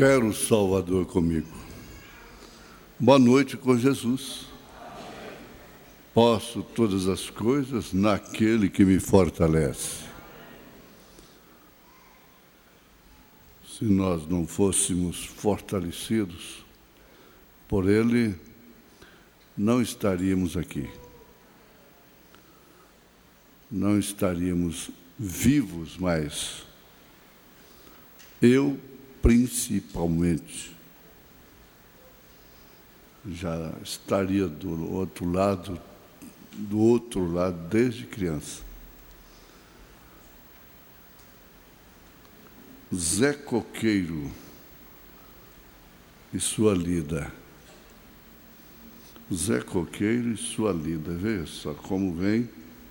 Quero o Salvador comigo. Boa noite com Jesus. Posso todas as coisas naquele que me fortalece. Se nós não fôssemos fortalecidos por Ele, não estaríamos aqui. Não estaríamos vivos mais. Eu, principalmente, já estaria do outro lado desde criança. Zé Coqueiro e sua lida. Zé Coqueiro e sua lida. Veja só como vem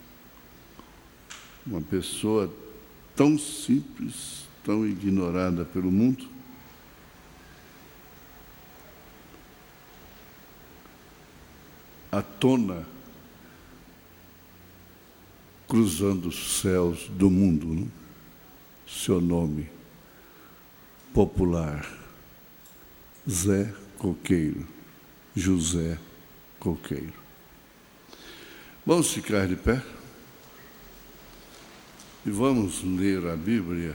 uma pessoa tão simples, tão ignorada pelo mundo, à tona, cruzando os céus do mundo, né? Seu nome popular, Zé Coqueiro, José Coqueiro. Vamos ficar de pé e vamos ler a Bíblia.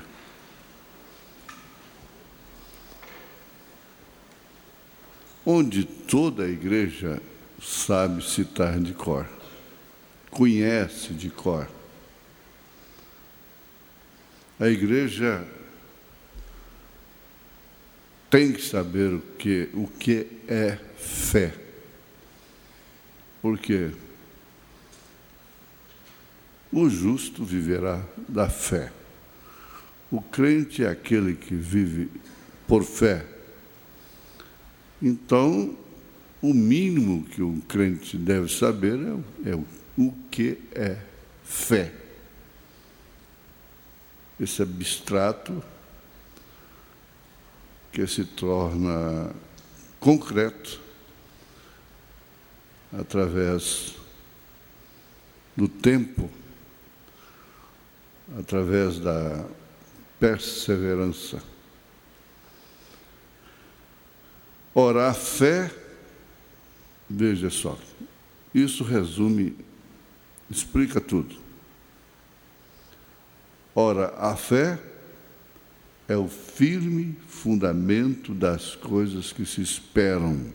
Onde toda a igreja sabe citar de cor, conhece de cor. A igreja tem que saber o que é fé. Por quê? O justo viverá da fé. O crente é aquele que vive por fé. Então, o mínimo que um crente deve saber é o que é fé. Esse abstrato que se torna concreto através do tempo, através da perseverança. Ora, a fé, veja só, isso resume, explica tudo. Ora, a fé é o firme fundamento das coisas que se esperam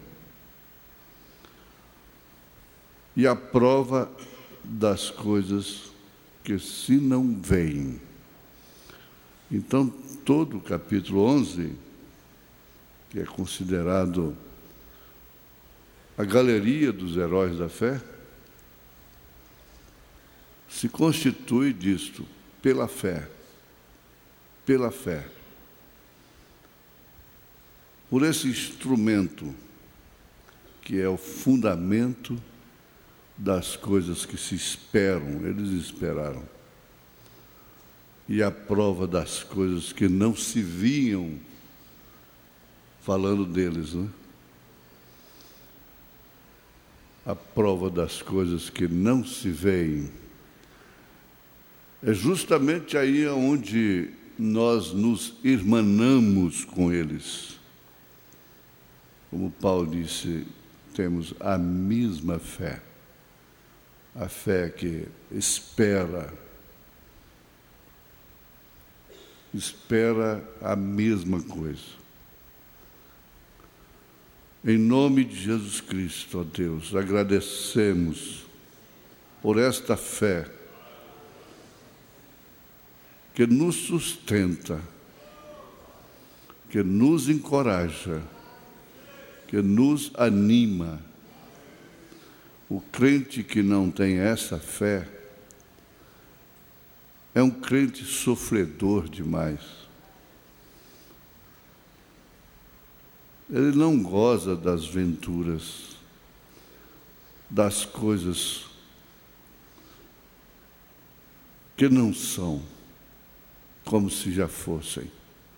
e a prova das coisas que se não veem. Então, todo o capítulo 11, que é considerado a galeria dos heróis da fé, se constitui disto, pela fé. Pela fé. Por esse instrumento, que é o fundamento das coisas que se esperam, eles esperaram, e a prova das coisas que não se viam, falando deles, né? A prova das coisas que não se veem. É justamente aí onde nós nos irmanamos com eles. Como Paulo disse, temos a mesma fé. A fé que espera a mesma coisa. Em nome de Jesus Cristo, ó Deus, agradecemos por esta fé que nos sustenta, que nos encoraja, que nos anima. O crente que não tem essa fé é um crente sofredor demais. Ele não goza das venturas, das coisas que não são, como se já fossem.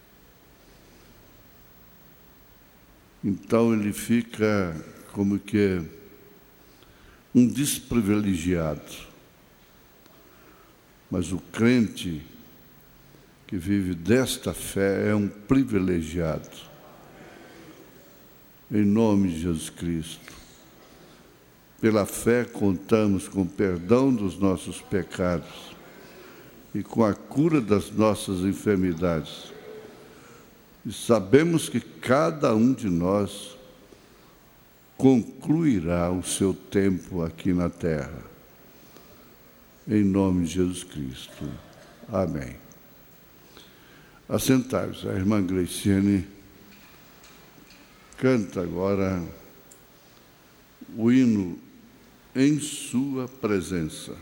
Então ele fica como que um desprivilegiado. Mas o crente que vive desta fé é um privilegiado. Em nome de Jesus Cristo. Pela fé contamos com o perdão dos nossos pecados e com a cura das nossas enfermidades. E sabemos que cada um de nós concluirá o seu tempo aqui na terra. Em nome de Jesus Cristo. Amém. Assentai-vos. A irmã Gleiciane canta agora o hino Em Sua Presença.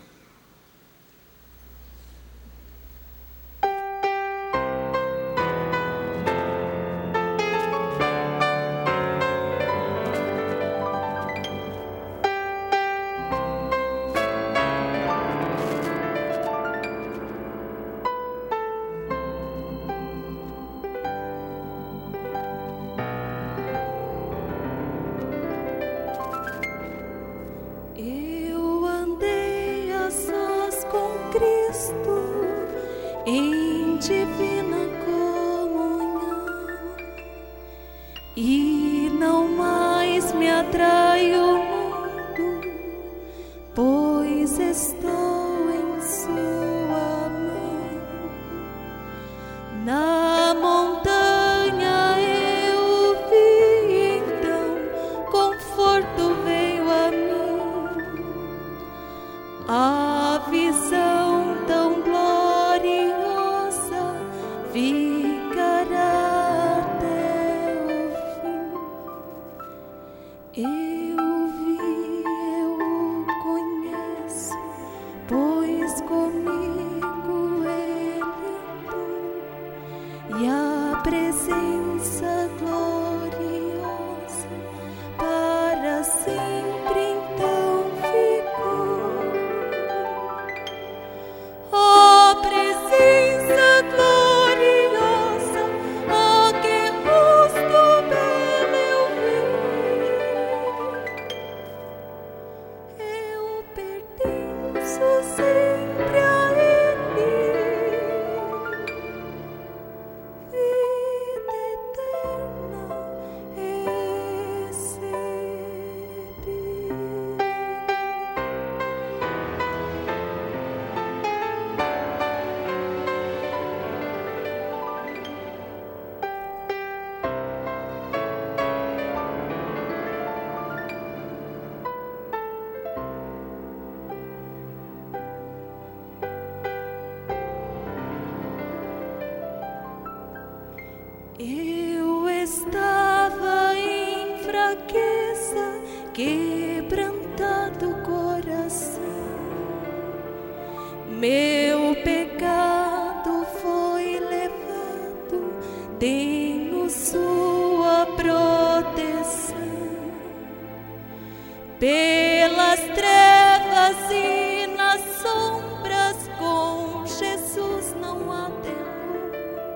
Eu andei a sós com Cristo em divina comunhão e não mais me atrai o mundo, pois estou em sua mão. Na montanha eu vi então conforto veio a mim. A visão tão gloriosa ficará até o fim. Eu vi, eu o conheço, pois comigo ele andou, e a presença gloriosa para sempre então ficou. Ó presença gloriosa, ó que rosto belo eu vi. Eu pertenço sempre a ele, vida eterna recebi. Eu estava em fraqueza, quebrantado coração. Meu pecado foi levado, tenho sua proteção. Pelas trevas e nas sombras, com Jesus não há temor.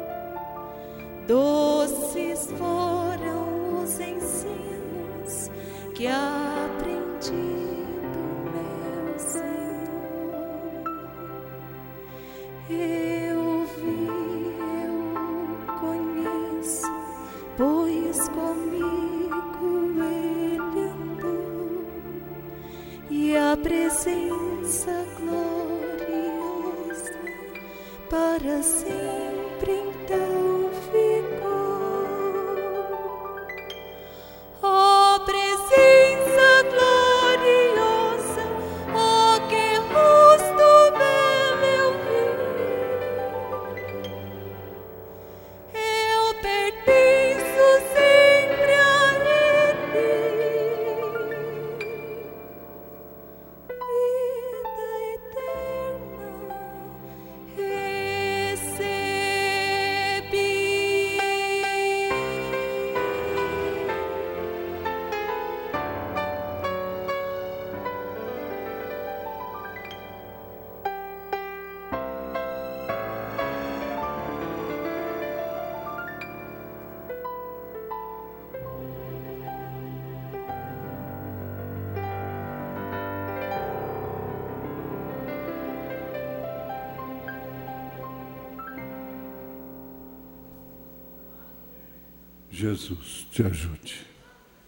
Doces foram os ensinos que aprendi do meu Senhor. Eu vi, eu conheço, pois comigo ele andou, e a presença gloriosa para sempre então ficou. Ó presença gloriosa, ó que rosto belo eu vi. Eu pertenço sempre a ele, vida eterna recebi. Jesus te ajude.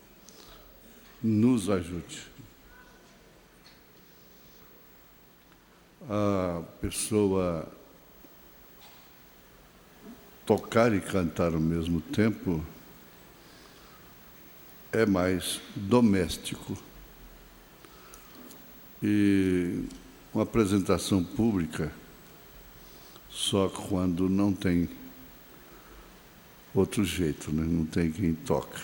nos ajude. A pessoa tocar e cantar ao mesmo tempo é mais doméstico. E uma apresentação pública, só quando não tem outro jeito, né? Não tem quem toca.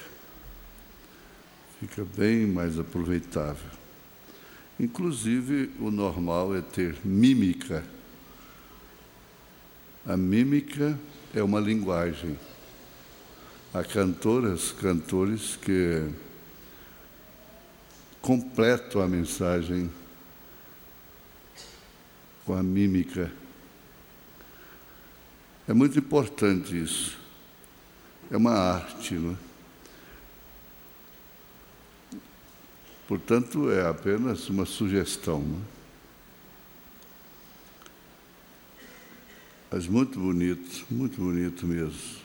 Fica bem mais aproveitável. Inclusive, o normal é ter mímica. A mímica é uma linguagem. Há cantores que completam a mensagem com a mímica. É muito importante isso. É uma arte, não é? Portanto, é apenas uma sugestão, não é? Mas muito bonito mesmo.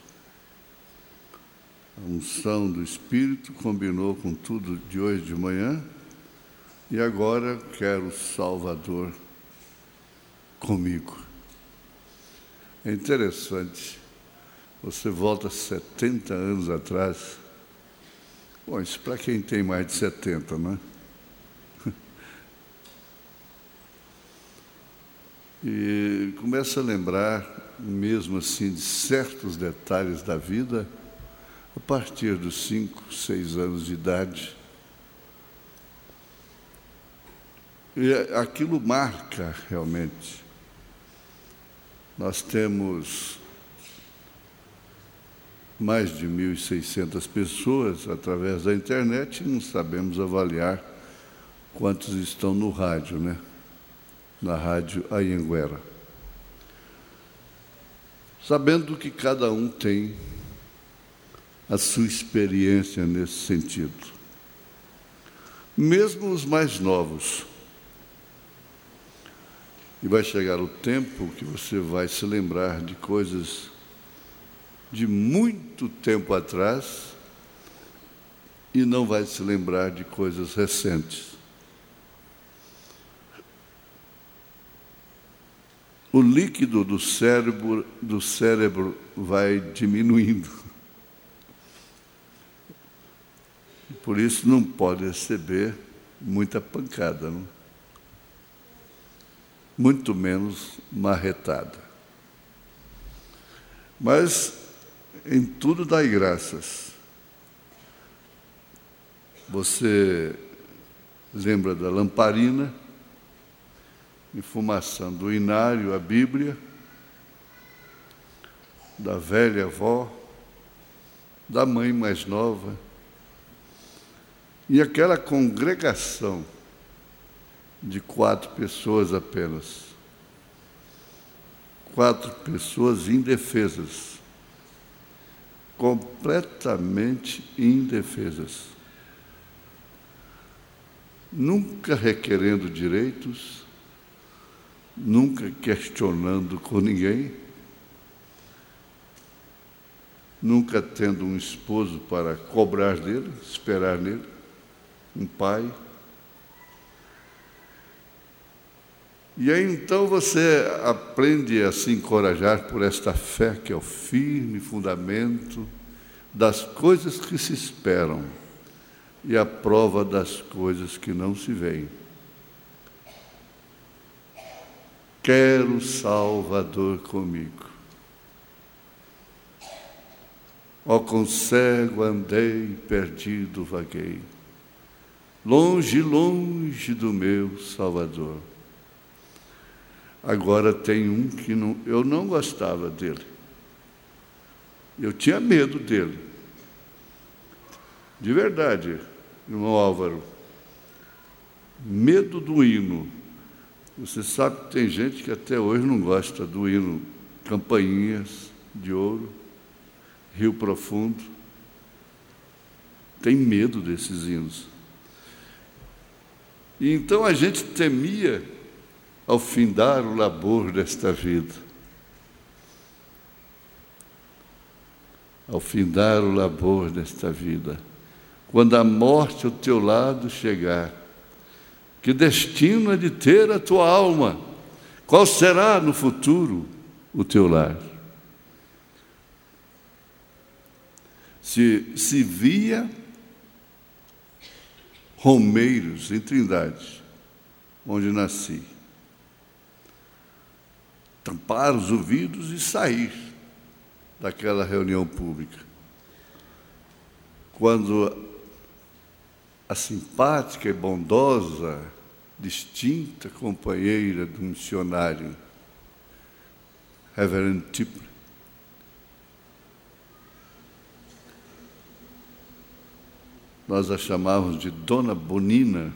A unção do Espírito combinou com tudo de hoje de manhã e agora quero o Salvador comigo. É interessante, você volta 70 anos atrás. Bom, isso para quem tem mais de 70, não é? E começa a lembrar, mesmo assim, de certos detalhes da vida, a partir dos 5, 6 anos de idade. E aquilo marca realmente. Nós temos mais de 1.600 pessoas através da internet e não sabemos avaliar quantos estão no rádio, né? Na Rádio Anhanguera. Sabendo que cada um tem a sua experiência nesse sentido. Mesmo os mais novos. E vai chegar o tempo que você vai se lembrar de coisas de muito tempo atrás e não vai se lembrar de coisas recentes. O líquido do cérebro vai diminuindo. Por isso não pode receber muita pancada, não? Muito menos marretada. Mas em tudo dai graças. Você lembra da lamparina, enfumaçando o inário, a Bíblia, da velha avó, da mãe mais nova, e aquela congregação de 4 pessoas apenas. 4 pessoas indefesas, completamente indefesas, nunca requerendo direitos, nunca questionando com ninguém, nunca tendo um esposo para cobrar dele, esperar nele, um pai. E aí então você aprende a se encorajar por esta fé que é o firme fundamento das coisas que se esperam e a prova das coisas que não se veem. Quero o Salvador comigo. Ó, com cego andei, perdido vaguei, longe, longe do meu Salvador. Agora tem um que eu não gostava dele. Eu tinha medo dele. De verdade, irmão Álvaro. Medo do hino. Você sabe que tem gente que até hoje não gosta do hino Campainhas de Ouro, Rio Profundo. Tem medo desses hinos. E então a gente temia ao findar o labor desta vida. Ao findar o labor desta vida, quando a morte ao teu lado chegar, que destino é de ter a tua alma? Qual será no futuro o teu lar? Se via Romeiros, em Trindade, onde nasci, tampar os ouvidos e sair daquela reunião pública. Quando a simpática e bondosa, distinta companheira do missionário, Reverend Tipler, nós a chamávamos de Dona Bonina,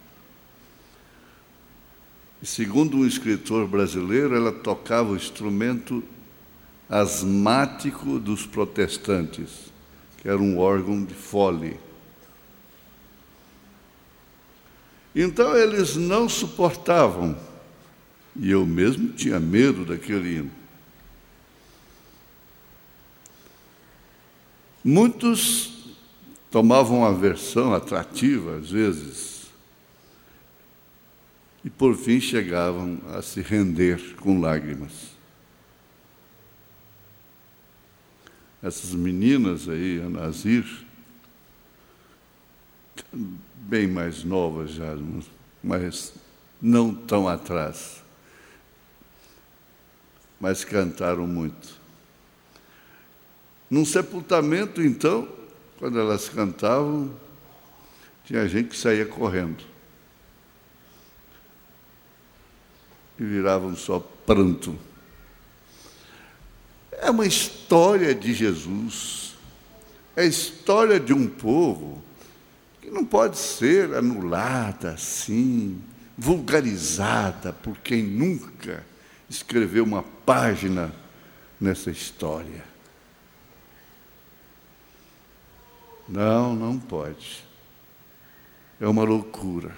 e segundo um escritor brasileiro, ela tocava o instrumento asmático dos protestantes, que era um órgão de fole. Então eles não suportavam, e eu mesmo tinha medo daquele hino. Muitos tomavam uma versão atrativa, às vezes, e por fim chegavam a se render com lágrimas. Essas meninas aí, a Nazir, bem mais novas já, mas não tão atrás, mas cantaram muito. Num sepultamento, então, quando elas cantavam, tinha gente que saía correndo e viravam só pranto. É uma história de Jesus, é a história de um povo que não pode ser anulada assim, vulgarizada por quem nunca escreveu uma página nessa história. Não, não pode. É uma loucura.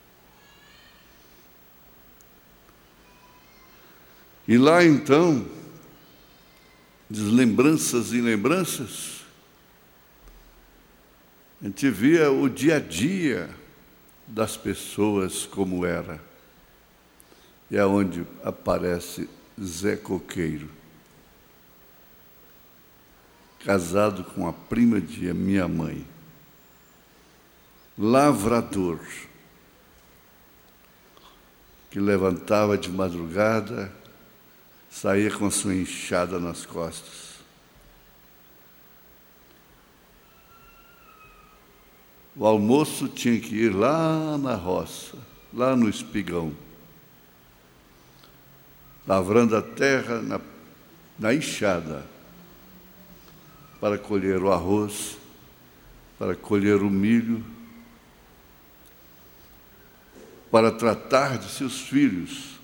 E lá então, de lembranças e lembranças, a gente via o dia a dia das pessoas como era. E é onde aparece Zé Coqueiro, casado com a prima de minha mãe, lavrador, que levantava de madrugada, saía com a sua enxada nas costas. O almoço tinha que ir lá na roça, lá no espigão, lavrando a terra na enxada, para colher o arroz, para colher o milho, para tratar de seus filhos.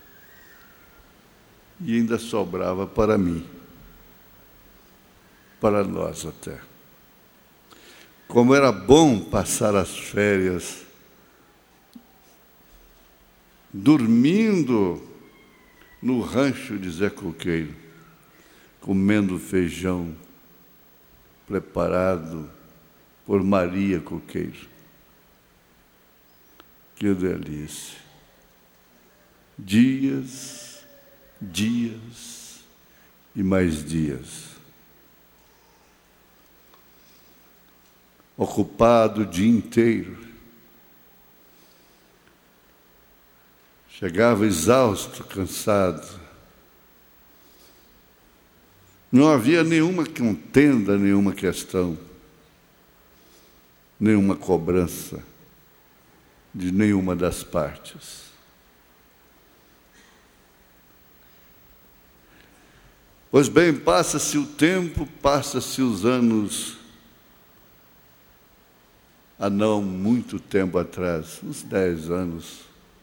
E ainda sobrava para mim, para nós até. Como era bom passar as férias dormindo no rancho de Zé Coqueiro, comendo feijão preparado por Maria Coqueiro. Que delícia! Dias, dias e mais dias. Ocupado o dia inteiro. Chegava exausto, cansado. Não havia nenhuma contenda, nenhuma questão, nenhuma cobrança de nenhuma das partes. Pois bem, passa-se o tempo, passa-se os anos. Há não muito tempo atrás, uns 10 anos,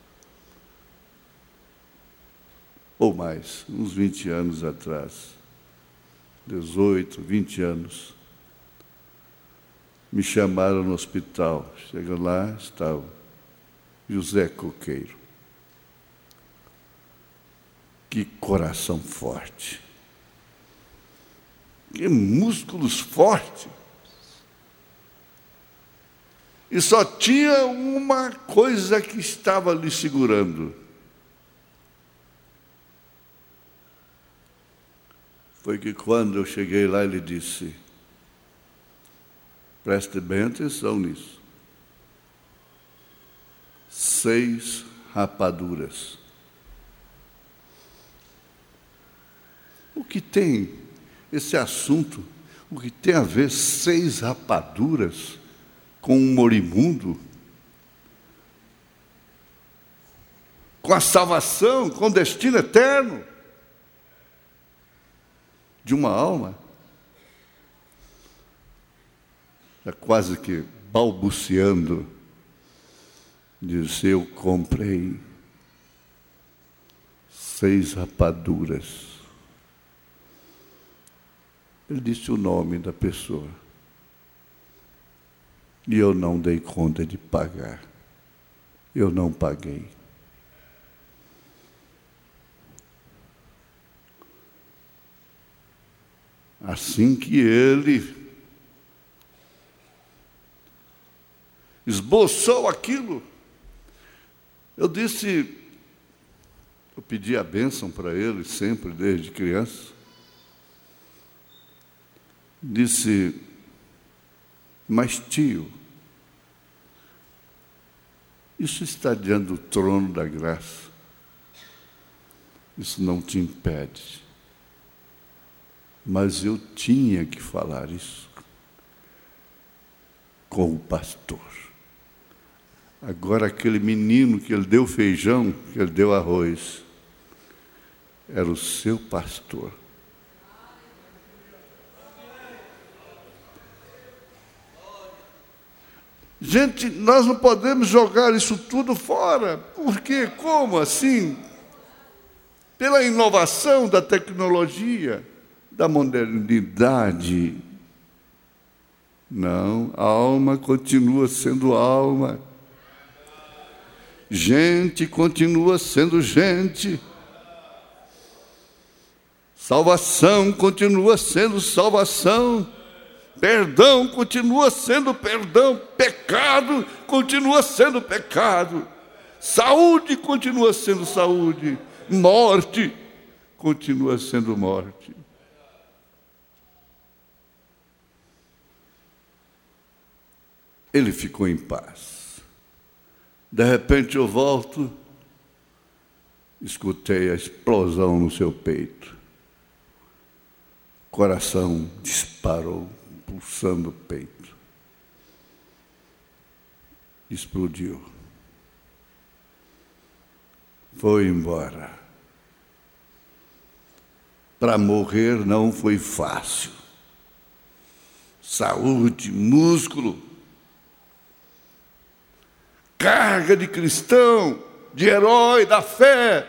ou mais, uns 20 anos atrás, 18, 20 anos, me chamaram no hospital. Chega lá, estava José Coqueiro. Que coração forte, que músculos fortes. E só tinha uma coisa que estava lhe segurando. Foi que quando eu cheguei lá, ele disse: preste bem atenção nisso. 6 rapaduras. O que tem esse assunto? O que tem a ver 6 rapaduras com um moribundo? Com a salvação, com o destino eterno de uma alma? Já quase que balbuciando, disse: eu comprei 6 rapaduras. Ele disse o nome da pessoa. E eu não dei conta de pagar. Eu não paguei. Assim que ele esboçou aquilo, eu pedi a bênção para ele sempre, desde criança. Disse: mas tio, isso está diante do trono da graça. Isso não te impede. Mas eu tinha que falar isso com o pastor. Agora, aquele menino que ele deu feijão, que ele deu arroz, era o seu pastor. Gente, nós não podemos jogar isso tudo fora. Por quê? Como assim? Pela inovação da tecnologia, da modernidade. Não, a alma continua sendo alma. Gente continua sendo gente. Salvação continua sendo salvação. Perdão continua sendo perdão. Pecado continua sendo pecado. Saúde continua sendo saúde. Morte continua sendo morte. Ele ficou em paz. De repente eu volto, escutei a explosão no seu peito. Coração disparou, pulsando o peito. Explodiu. Foi embora. Para morrer não foi fácil. Saúde, músculo, carga de cristão, de herói da fé.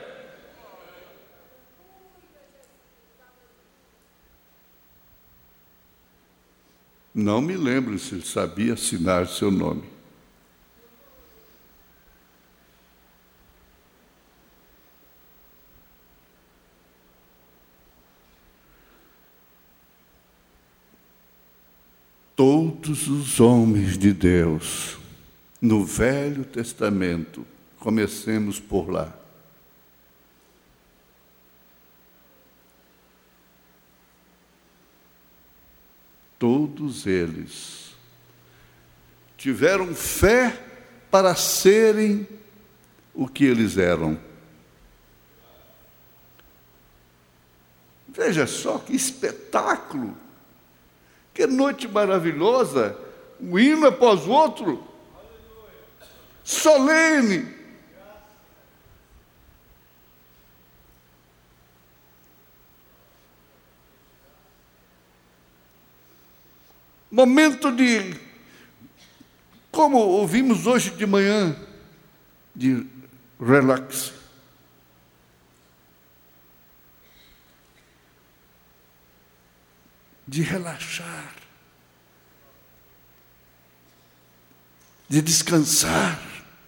Não me lembro se ele sabia assinar seu nome. Todos os homens de Deus no Velho Testamento, comecemos por lá, todos eles tiveram fé para serem o que eles eram. Veja só que espetáculo, que noite maravilhosa, um hino após o outro, solene. Momento de, como ouvimos hoje de manhã, de relax. De relaxar. De descansar.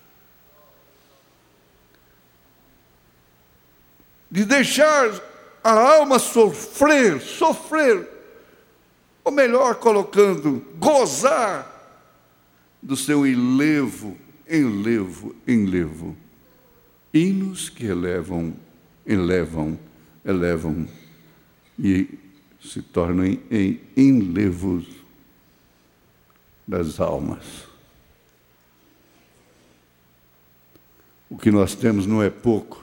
De deixar a alma sofrer, ou melhor colocando, gozar do seu enlevo, hinos que elevam e se tornam em enlevos das almas. O que nós temos não é pouco.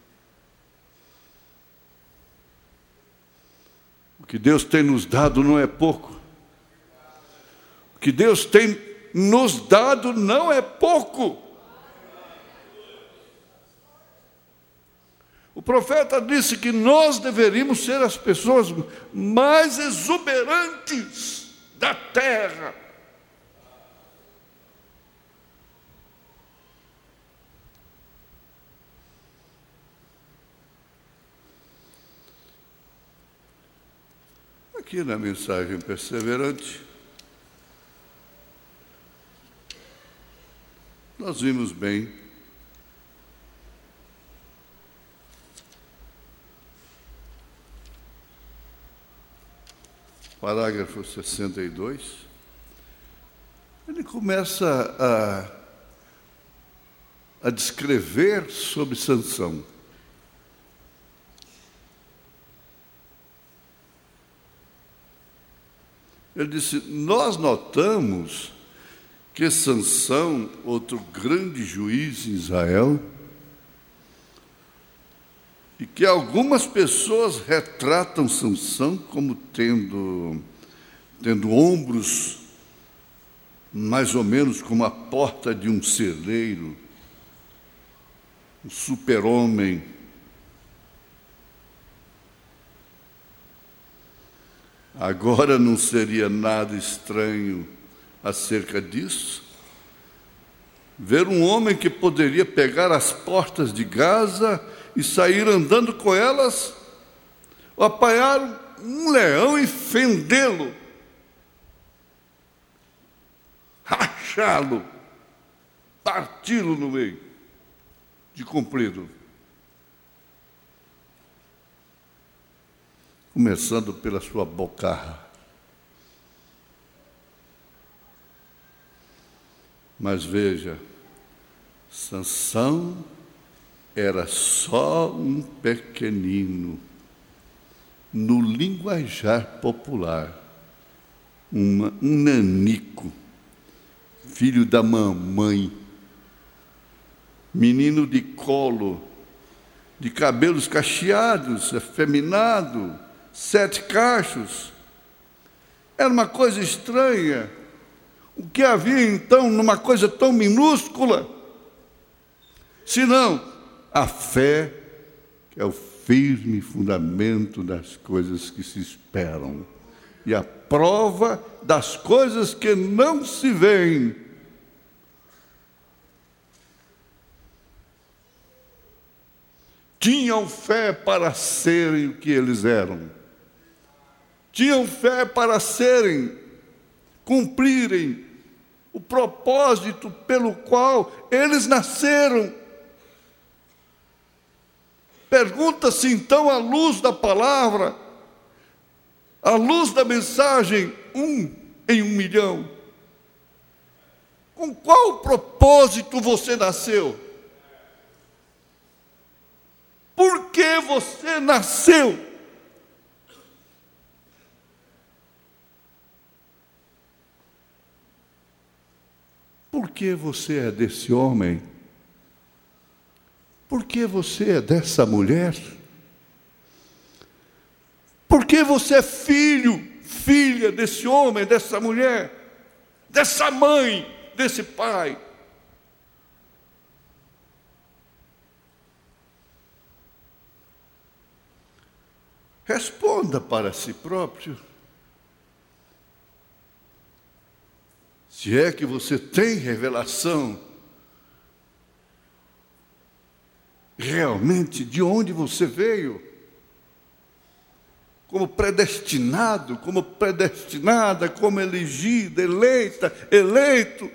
O que Deus tem nos dado não é pouco. O que Deus tem nos dado não é pouco. O profeta disse que nós deveríamos ser as pessoas mais exuberantes da terra. Aqui na mensagem perseverante, nós vimos bem parágrafo 62, ele começa a descrever sobre Sansão. Ele disse: nós notamos que Sansão, outro grande juiz em Israel, e que algumas pessoas retratam Sansão como tendo ombros mais ou menos como a porta de um celeiro, um super-homem. Agora não seria nada estranho acerca disso ver um homem que poderia pegar as portas de Gaza e sair andando com elas, ou apanhar um leão e fendê-lo, rachá-lo, parti-lo no meio, de comprido. Começando pela sua bocarra. Mas veja, Sansão era só um pequenino, no linguajar popular, um nanico, filho da mamãe, menino de colo, de cabelos cacheados, afeminado, 7 cachos. Era uma coisa estranha. O que havia então numa coisa tão minúscula? Senão a fé, que é o firme fundamento das coisas que se esperam e a prova das coisas que não se veem. Tinham fé para serem o que eles eram. Tinham fé para cumprirem o propósito pelo qual eles nasceram. Pergunta-se então, à luz da palavra, à luz da mensagem, 1 em 1 milhão, com qual propósito você nasceu? Por que você nasceu? Por que você é desse homem? Por que você é dessa mulher? Por que você é filha desse homem, dessa mulher, dessa mãe, desse pai? Responda para si próprio. Se é que você tem revelação realmente de onde você veio, como predestinado, como predestinada, como elegida, eleita, eleito.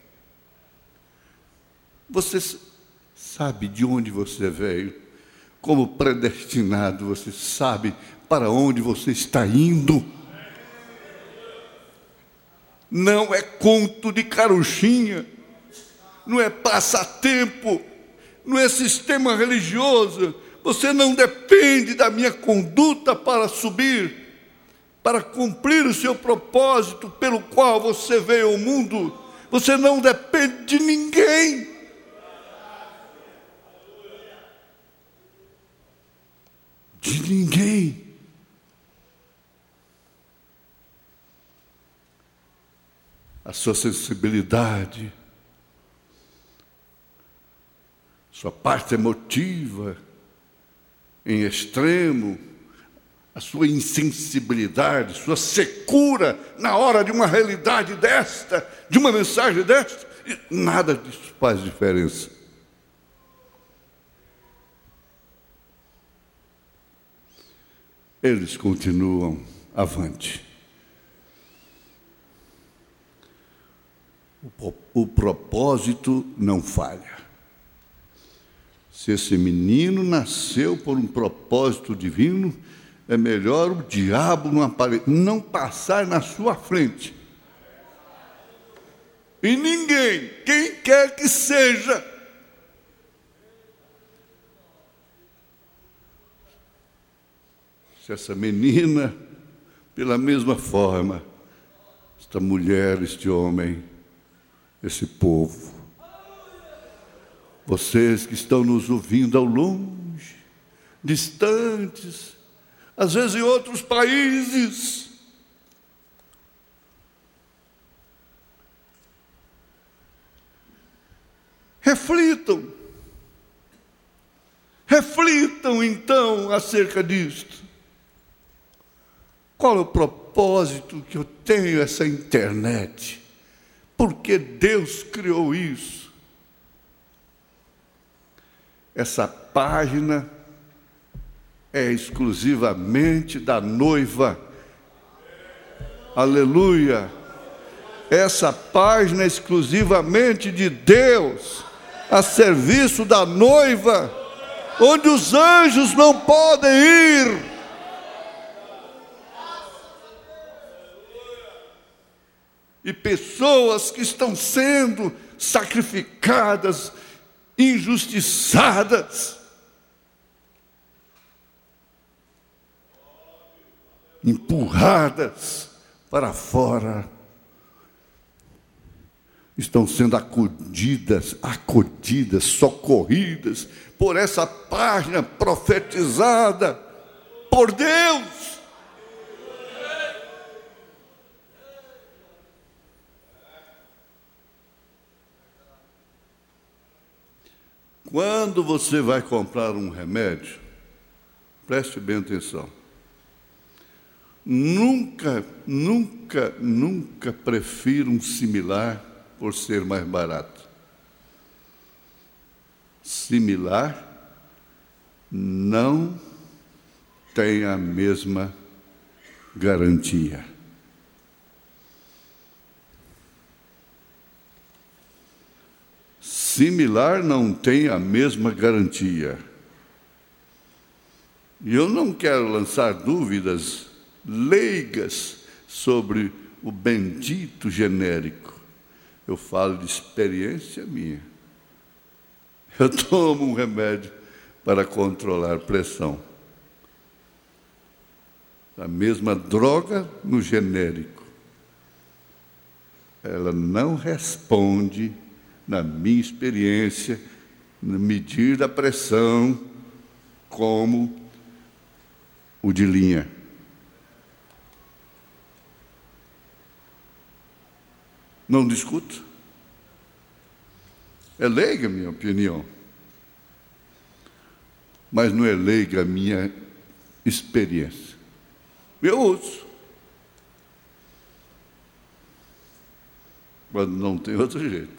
Você sabe de onde você veio, como predestinado, você sabe para onde você está indo. não é conto de carochinha, não é passatempo, não é sistema religioso. Você não depende da minha conduta para subir, para cumprir o seu propósito pelo qual você veio ao mundo. Você não depende de ninguém. De ninguém. A sua sensibilidade, sua parte emotiva em extremo, a sua insensibilidade, sua secura na hora de uma realidade desta, de uma mensagem desta, nada disso faz diferença. Eles continuam avante. O propósito não falha. Se esse menino nasceu por um propósito divino, é melhor o diabo não passar na sua frente. E ninguém, quem quer que seja, se essa menina, pela mesma forma, esta mulher, este homem, esse povo, vocês que estão nos ouvindo ao longe, distantes, às vezes em outros países, reflitam então acerca disto. Qual é o propósito que eu tenho essa internet? Por que Deus criou isso? Essa página é exclusivamente da noiva. Aleluia! Essa página é exclusivamente de Deus, a serviço da noiva, onde os anjos não podem ir. E pessoas que estão sendo sacrificadas, injustiçadas, empurradas para fora, estão sendo acudidas, socorridas por essa página profetizada por Deus. Quando você vai comprar um remédio, preste bem atenção. Nunca prefira um similar por ser mais barato. Similar não tem a mesma garantia. Similar não tem a mesma garantia. E eu não quero lançar dúvidas leigas sobre o bendito genérico. Eu falo de experiência minha. Eu tomo um remédio para controlar pressão. A mesma droga no genérico. Ela não responde, na minha experiência, no medir da pressão, como o de linha. Não discuto. É leiga a minha opinião. Mas não é leiga a minha experiência. Eu uso. Quando não tem outro jeito.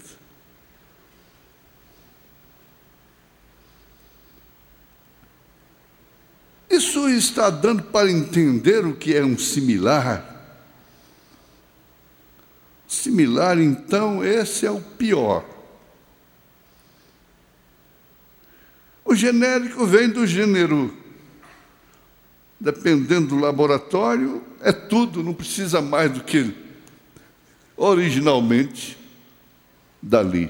Isso está dando para entender o que é um similar. Similar, então, esse é o pior. O genérico vem do gênero. Dependendo do laboratório, é tudo, não precisa mais do que originalmente dali.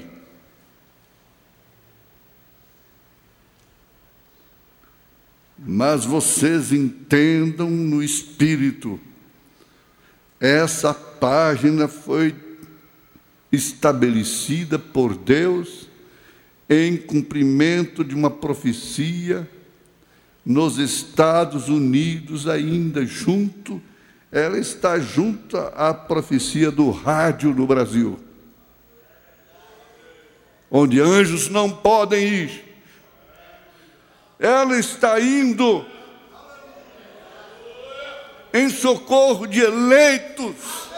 Mas vocês entendam no Espírito, essa página foi estabelecida por Deus em cumprimento de uma profecia nos Estados Unidos, ainda junto, ela está junto à profecia do rádio no Brasil, onde anjos não podem ir. Ela está indo em socorro de eleitos,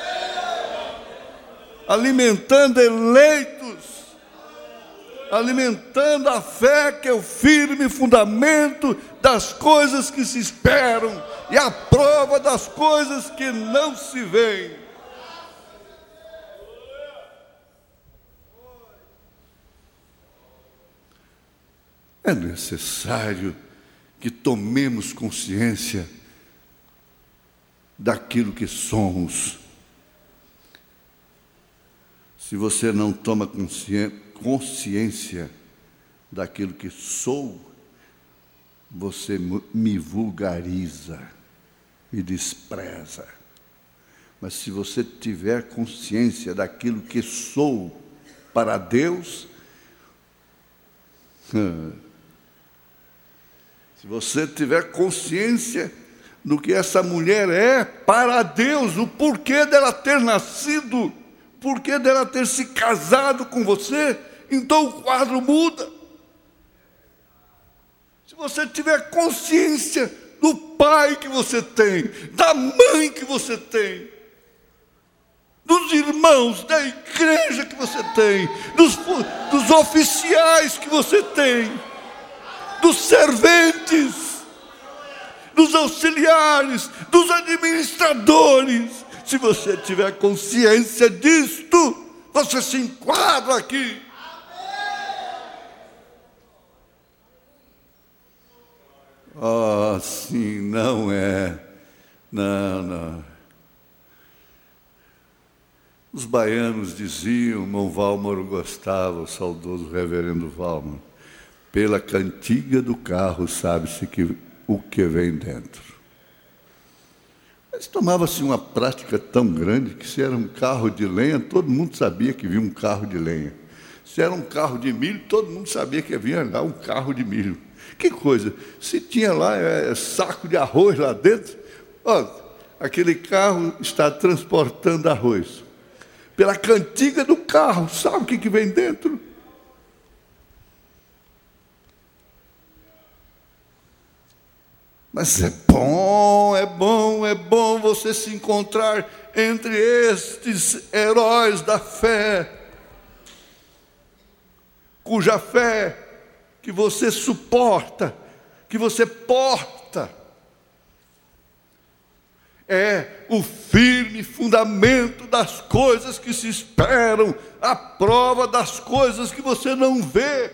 alimentando eleitos, alimentando a fé, que é o firme fundamento das coisas que se esperam e a prova das coisas que não se veem. É necessário que tomemos consciência daquilo que somos. Se você não toma consciência daquilo que sou, você me vulgariza, me despreza. Mas se você tiver consciência daquilo que sou para Deus, se você tiver consciência do que essa mulher é para Deus, o porquê dela ter nascido, o porquê dela ter se casado com você, então o quadro muda. Se você tiver consciência do pai que você tem, da mãe que você tem, dos irmãos, da igreja que você tem, dos oficiais que você tem, dos serventes, dos auxiliares, dos administradores. Se você tiver consciência disto, você se enquadra aqui. Oh, sim, não é. Não. Os baianos diziam, irmão Valmor gostava, o saudoso reverendo Valmor, pela cantiga do carro sabe-se o que vem dentro. Mas tomava-se uma prática tão grande que se era um carro de lenha, todo mundo sabia que vinha um carro de lenha. Se era um carro de milho, todo mundo sabia que vinha lá um carro de milho. Que coisa! Se tinha lá saco de arroz lá dentro, aquele carro está transportando arroz. Pela cantiga do carro, sabe o que vem dentro? Mas é bom você se encontrar entre estes heróis da fé, cuja fé que você suporta, que você porta, é o firme fundamento das coisas que se esperam, a prova das coisas que você não vê.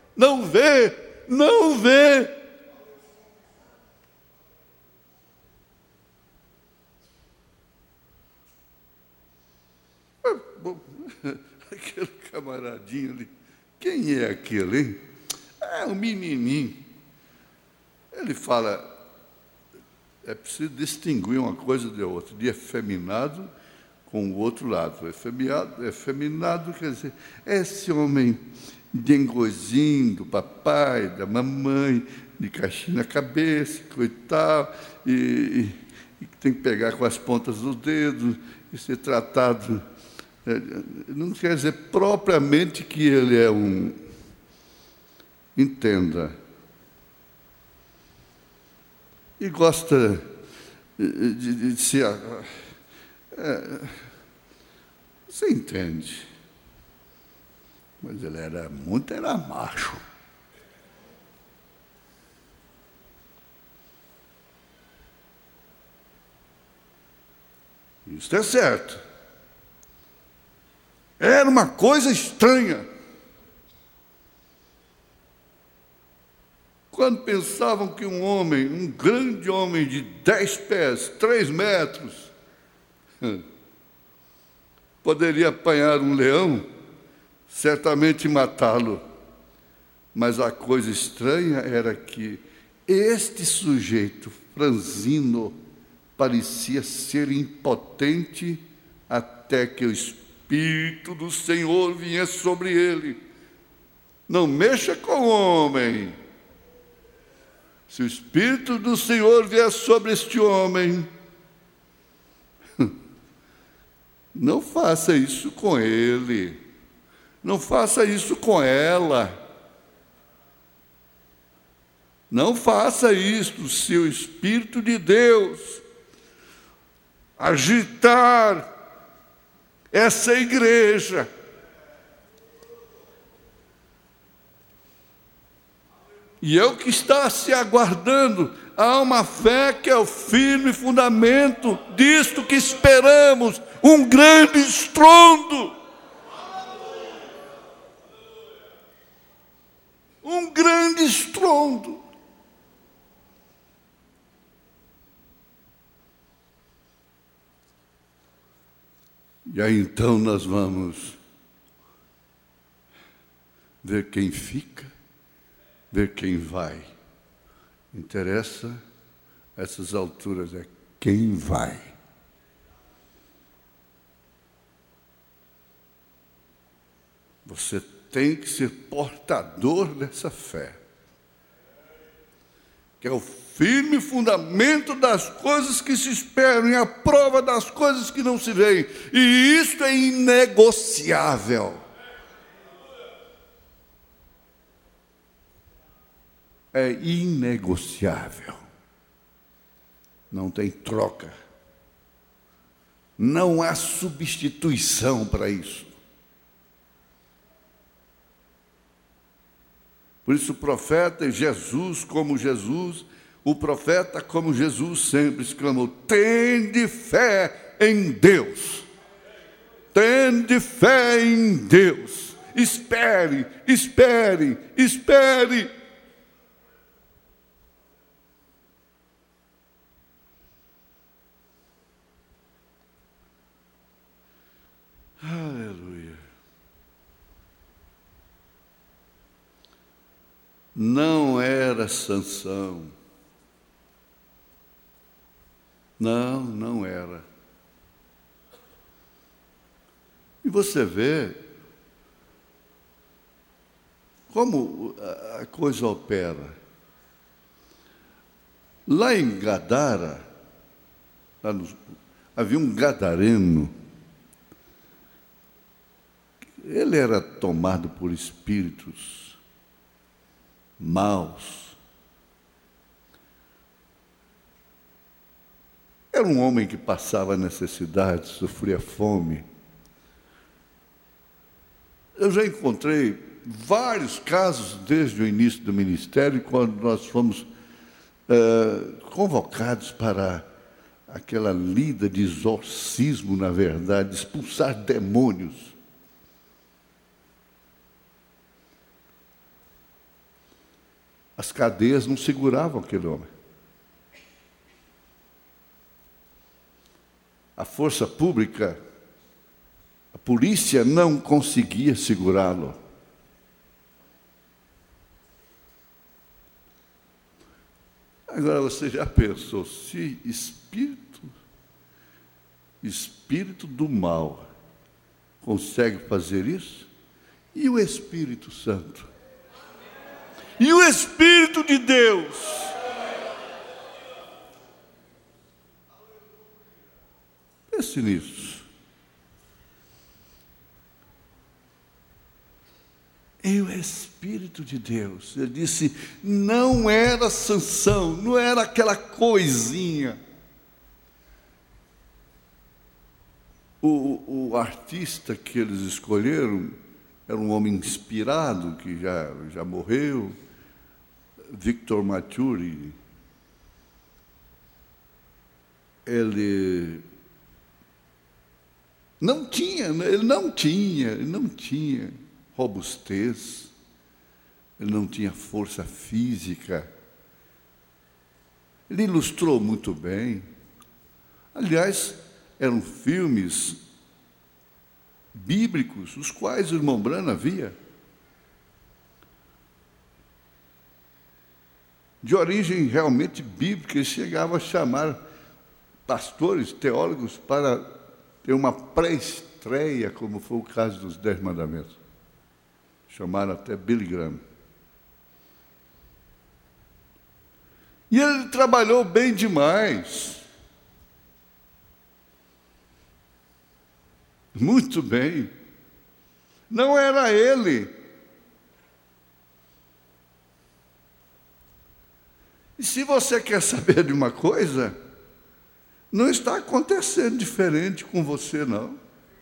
Aquele camaradinho ali, quem é aquele, hein? É um menininho. Ele fala, é preciso distinguir uma coisa de outra, de efeminado com o outro lado. Efeminado quer dizer, esse homem dengozinho do papai, da mamãe, de caixinha na cabeça, coitado, e tem que pegar com as pontas dos dedos e ser tratado. Não quer dizer propriamente que ele é um... Entenda. E gosta de ser... você entende. Mas ele era macho. Isso é certo. Era uma coisa estranha. Quando pensavam que um grande homem de 10 pés, 3 metros, poderia apanhar um leão, certamente matá-lo. Mas a coisa estranha era que este sujeito franzino parecia ser impotente até que o Espírito do Senhor vinha sobre ele. Não mexa com o homem. Se o Espírito do Senhor vier sobre este homem, não faça isso com ele. Não faça isso com ela. Não faça isso, se o Espírito de Deus agitar essa igreja. E é o que está se aguardando. Há uma fé que é o firme fundamento disto que esperamos, um grande estrondo. Um grande estrondo. E aí então nós vamos ver quem fica, ver quem vai. Interessa a essas alturas é quem vai. Você tem que ser portador dessa fé, que é o firme fundamento das coisas que se esperam e a prova das coisas que não se veem. E isto é inegociável. É inegociável. Não tem troca. Não há substituição para isso. Por isso o profeta Jesus, como Jesus, o profeta, como Jesus, sempre exclamou: tende fé em Deus. Tende fé em Deus. Espere, espere, espere. Aleluia. Não era Sansão. Não era. E você vê como a coisa opera. Lá em Gadara, havia um gadareno. Ele era tomado por espíritos maus. Era um homem que passava necessidade, sofria fome. Eu já encontrei vários casos desde o início do ministério, quando nós fomos convocados para aquela lida de exorcismo, na verdade, de expulsar demônios. As cadeias não seguravam aquele homem. A força pública, a polícia não conseguia segurá-lo. Agora você já pensou, se espírito do mal consegue fazer isso? E o Espírito Santo? E o Espírito de Deus? Pense nisso. E o Espírito de Deus, ele disse, não era Sansão, não era aquela coisinha. O artista que eles escolheram era um homem inspirado, que já morreu, Victor Maturi. Ele não tinha robustez, ele não tinha força física. Ele ilustrou muito bem. Aliás, eram filmes bíblicos, os quais o irmão Branham via, de origem realmente bíblica. Ele chegava a chamar pastores, teólogos, para ter uma pré-estreia, como foi o caso dos 10 Mandamentos. Chamaram até Billy Graham. E ele trabalhou bem demais. Muito bem. Não era ele. E se você quer saber de uma coisa, não está acontecendo diferente com você, não.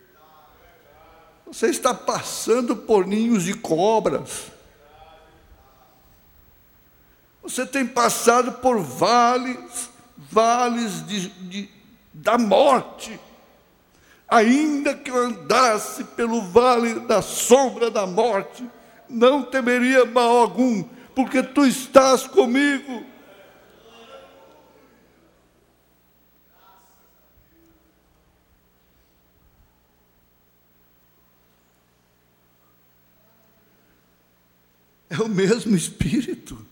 Você está passando por ninhos de cobras. Você tem passado por vales da morte. Ainda que eu andasse pelo vale da sombra da morte, não temeria mal algum, porque tu estás comigo. É o mesmo Espírito.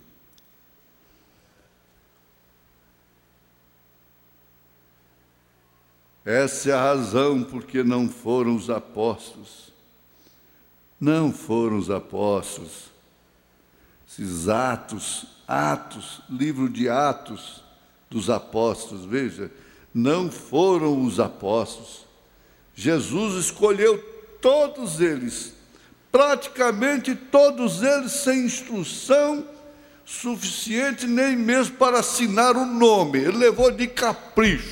Essa é a razão porque não foram os apóstolos. Não foram os apóstolos. Esses Atos, livro de Atos dos apóstolos, veja, não foram os apóstolos. Jesus escolheu todos eles, praticamente todos eles, sem instrução suficiente nem mesmo para assinar o nome. Ele levou de capricho.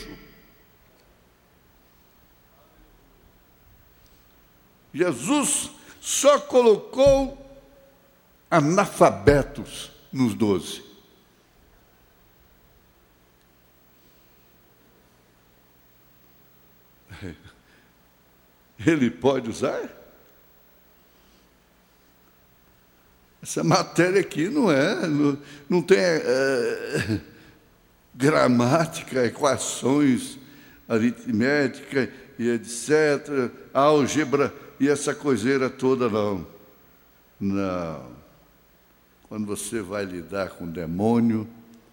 Jesus só colocou analfabetos nos 12. Ele pode usar? Essa matéria aqui não tem gramática, equações, aritmética e etc., álgebra e essa coiseira toda, não. Não. Quando você vai lidar com demônio,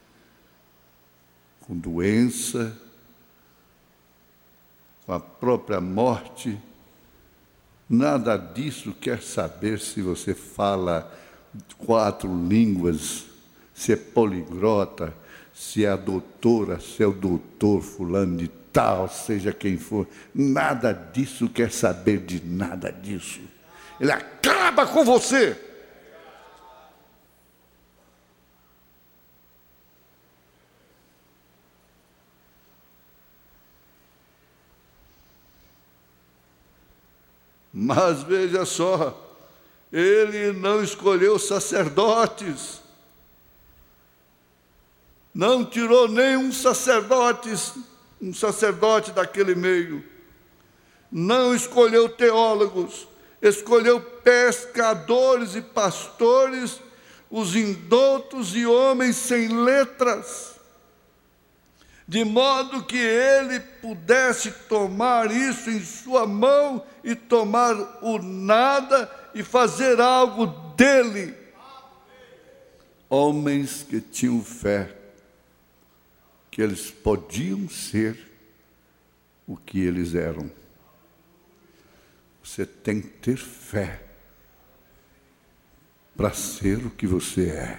com doença, com a própria morte, nada disso quer saber se você fala 4 línguas, se é poliglota, se é a doutora, se é o doutor fulano de tal, seja quem for. Nada disso quer saber de nada disso. Ele acaba com você. Mas veja só, ele não escolheu sacerdotes, não tirou nenhum sacerdote daquele meio, não escolheu teólogos, escolheu pescadores e pastores, os indoutos e homens sem letras, de modo que ele pudesse tomar isso em sua mão e tomar o nada e fazer algo dele. Homens que tinham fé, que eles podiam ser o que eles eram. Você tem que ter fé para ser o que você é.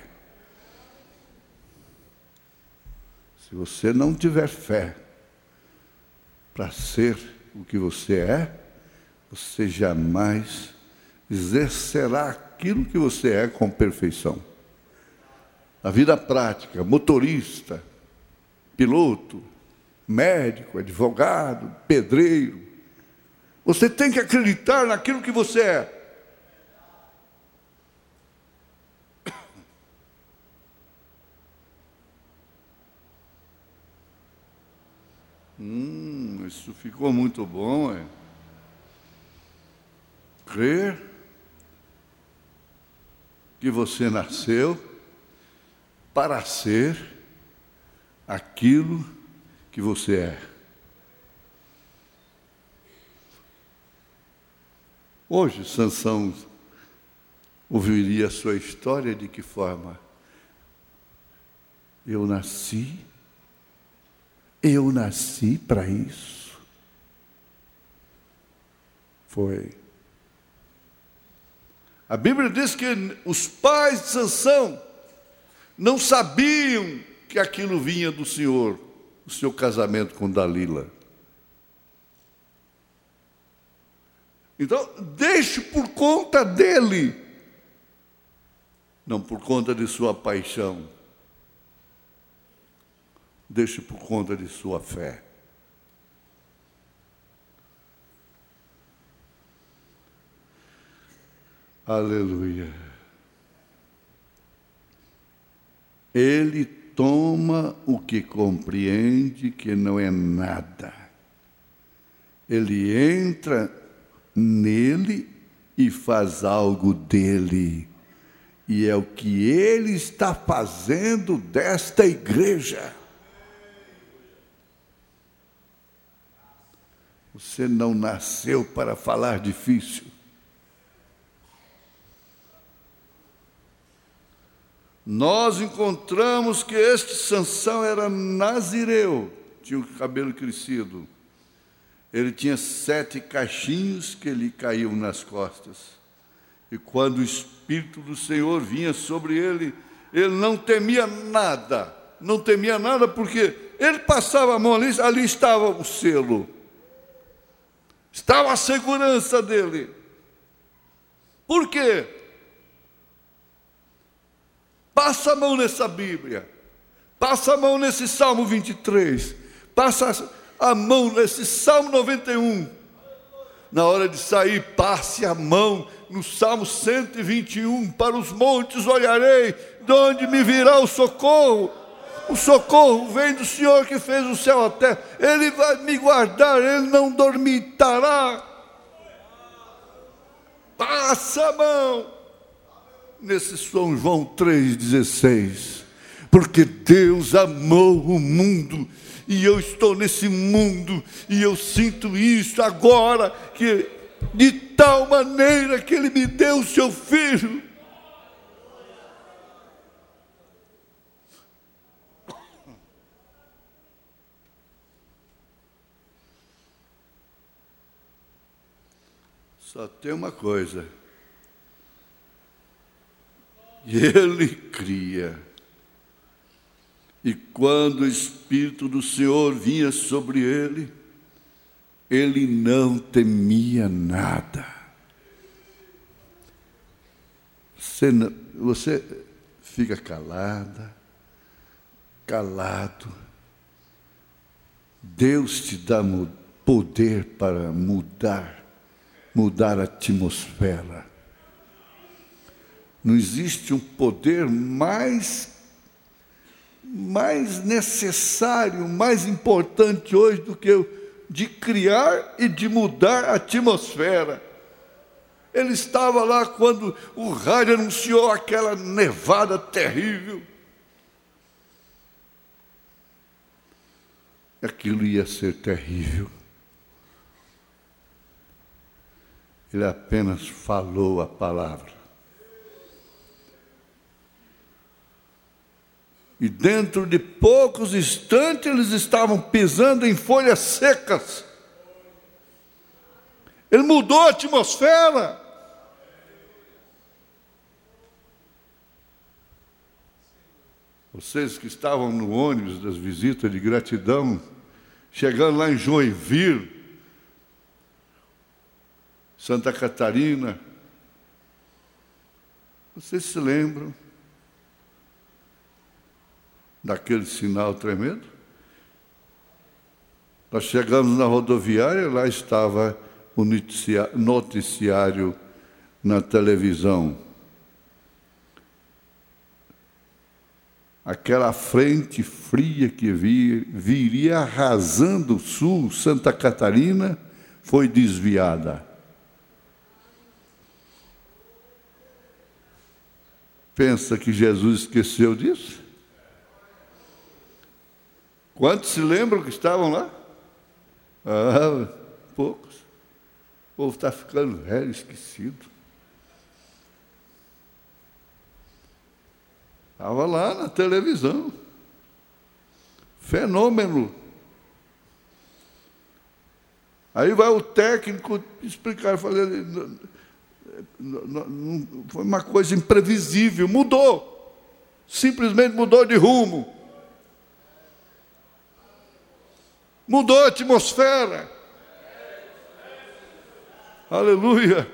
Se você não tiver fé para ser o que você é, você jamais exercerá aquilo que você é com perfeição. Na vida prática, motorista, piloto, médico, advogado, pedreiro, você tem que acreditar naquilo que você é. Isso ficou muito bom, é? Crer que você nasceu para ser aquilo que você é. Hoje, Sansão ouviria a sua história de que forma? Eu nasci para isso. Foi. A Bíblia diz que os pais de Sansão não sabiam que aquilo vinha do Senhor, o seu casamento com Dalila. Então, deixe por conta dele, não por conta de sua paixão. Deixe por conta de sua fé. Aleluia. Ele toma o que compreende que não é nada. Ele entra nele e faz algo dele. E é o que ele está fazendo desta igreja. Você não nasceu para falar difícil. Nós encontramos que este Sansão era nazireu, tinha o cabelo crescido. Ele tinha 7 cachinhos que lhe caíam nas costas. E quando o Espírito do Senhor vinha sobre ele, ele não temia nada. Não temia nada porque ele passava a mão ali estava o selo. Estava a segurança dele. Por quê? Passa a mão nessa Bíblia. Passa a mão nesse Salmo 23. Passa a mão nesse Salmo 91. Na hora de sair, passe a mão no Salmo 121. Para os montes olharei, de onde me virá o socorro. O socorro vem do Senhor que fez o céu e a terra. Ele vai me guardar, Ele não dormitará. Passa a mão nesse São João 3,16. Porque Deus amou o mundo, e eu estou nesse mundo, e eu sinto isso agora, que de tal maneira que Ele me deu o seu Filho. Só tem uma coisa. Ele cria. E quando o Espírito do Senhor vinha sobre ele, ele não temia nada. Você fica calada, calado. Deus te dá poder para mudar a atmosfera. Não existe um poder mais necessário, mais importante hoje do que o de criar e de mudar a atmosfera. Ele estava lá quando o rádio anunciou aquela nevada terrível. Aquilo ia ser terrível. Ele apenas falou a palavra. E dentro de poucos instantes eles estavam pisando em folhas secas. Ele mudou a atmosfera. Vocês que estavam no ônibus das visitas de gratidão, chegando lá em Joinville, Santa Catarina, vocês se lembram daquele sinal tremendo? Nós chegamos na rodoviária, lá estava o noticiário na televisão. Aquela frente fria que viria arrasando o sul, Santa Catarina, foi desviada. Pensa que Jesus esqueceu disso? Quantos se lembram que estavam lá? Poucos. povo está ficando velho, esquecido. Estava lá na televisão. Fenômeno. Aí vai o técnico explicar, fazer. Foi uma coisa imprevisível, mudou. Simplesmente mudou de rumo. Mudou a atmosfera. Aleluia.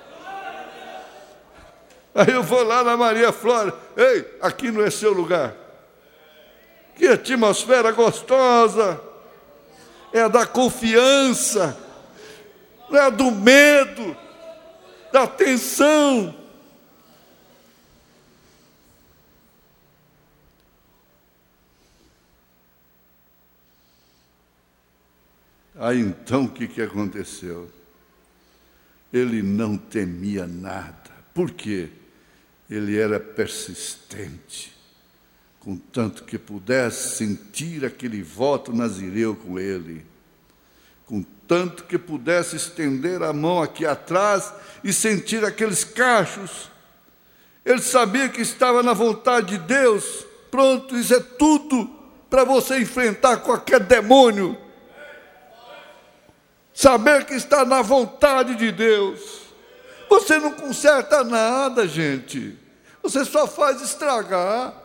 Aí eu vou lá na Maria Flora. Ei, aqui não é seu lugar. Que atmosfera gostosa. É a da confiança. Não é a do medo. Da tensão. Aí então o que aconteceu? Ele não temia nada. Por quê? Ele era persistente, contanto que pudesse sentir aquele voto nazireu com ele, contanto que pudesse estender a mão aqui atrás e sentir aqueles cachos. Ele sabia que estava na vontade de Deus. Pronto, isso é tudo para você enfrentar qualquer demônio. Saber que está na vontade de Deus. Você não conserta nada, gente. Você só faz estragar.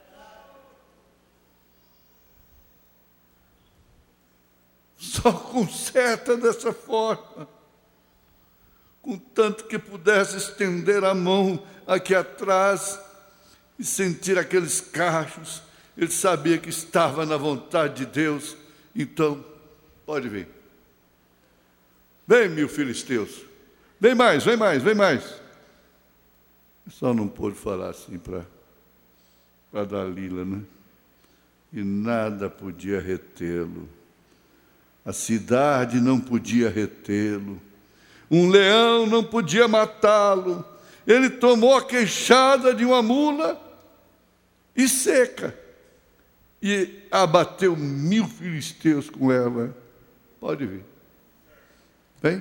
Só conserta dessa forma. Contanto que pudesse estender a mão aqui atrás e sentir aqueles cachos, ele sabia que estava na vontade de Deus. Então, pode vir. Vem, mil filisteus. Vem mais, vem mais, vem mais. Só não pôde falar assim para Dalila, né? E nada podia retê-lo. A cidade não podia retê-lo. Um leão não podia matá-lo. Ele tomou a queixada de uma mula e seca. E abateu 1000 filisteus com ela. Pode vir. Vem.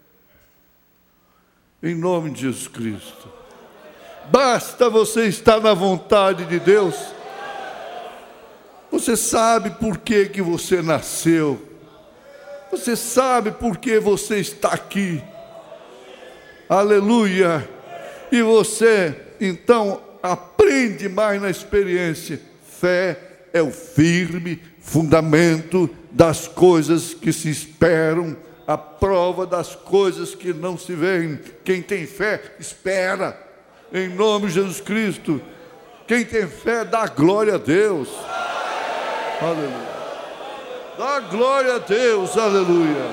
Em nome de Jesus Cristo. Basta você estar na vontade de Deus. Você sabe por que você nasceu. Você sabe por que você está aqui. Aleluia. E você, então, aprende mais na experiência. Fé é o firme fundamento das coisas que se esperam, a prova das coisas que não se veem. Quem tem fé, espera. Em nome de Jesus Cristo. Quem tem fé, dá glória a Deus. Aleluia. Dá glória a Deus. Aleluia.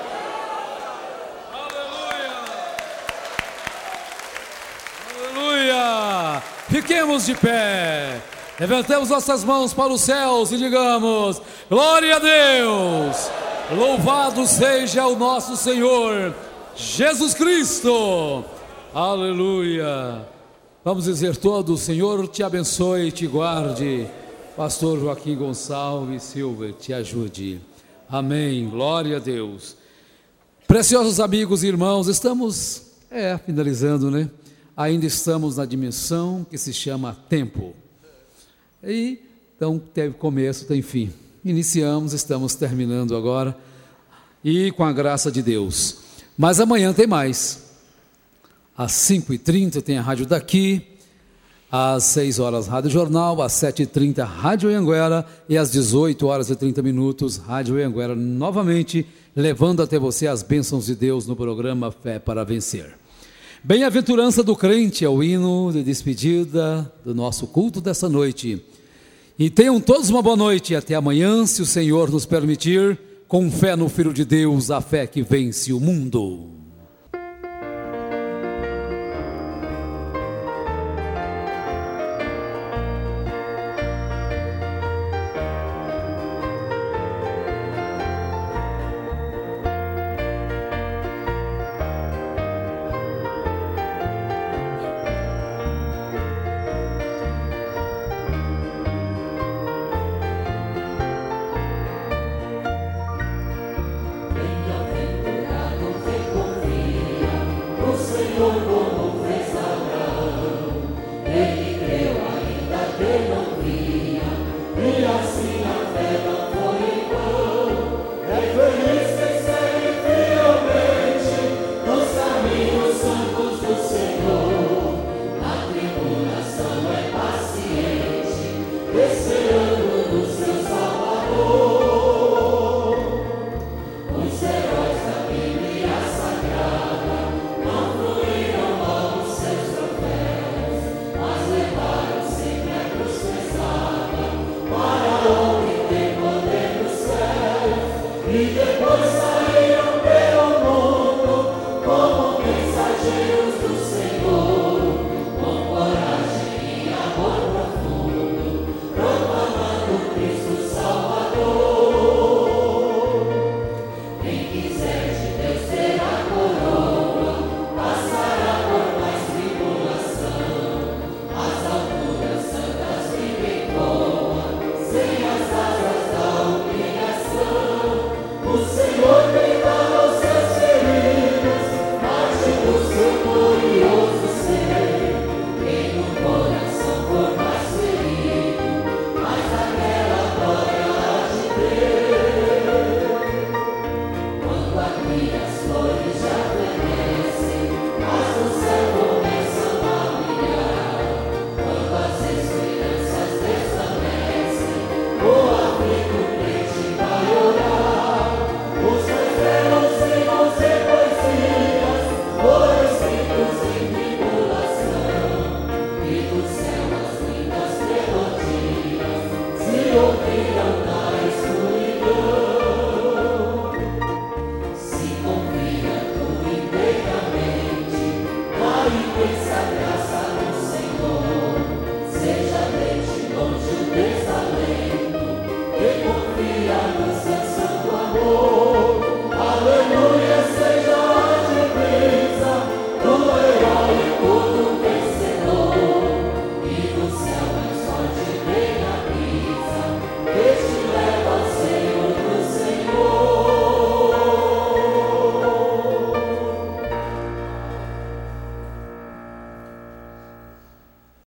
Aleluia. Fiquemos de pé. Levantemos nossas mãos para os céus e digamos: glória a Deus. Louvado seja o nosso Senhor Jesus Cristo. Aleluia. Vamos dizer todos: Senhor te abençoe e te guarde. Pastor Joaquim Gonçalves Silva te ajude. Amém. Glória a Deus. Preciosos amigos e irmãos, estamos finalizando, né? Ainda estamos na dimensão que se chama tempo. E então teve começo, tem fim. Iniciamos, estamos terminando agora. E com a graça de Deus. Mas amanhã tem mais. Às 5h30 tem a rádio daqui. Às 6 horas, Rádio Jornal. Às 7h30, Rádio Anhanguera. E às 18h30, Rádio Anhanguera novamente, levando até você as bênçãos de Deus no programa Fé para Vencer. Bem-aventurança do crente é o hino de despedida do nosso culto dessa noite. E tenham todos uma boa noite e até amanhã, se o Senhor nos permitir, com fé no Filho de Deus, a fé que vence o mundo. Bem-aventurado vem com O Senhor me dá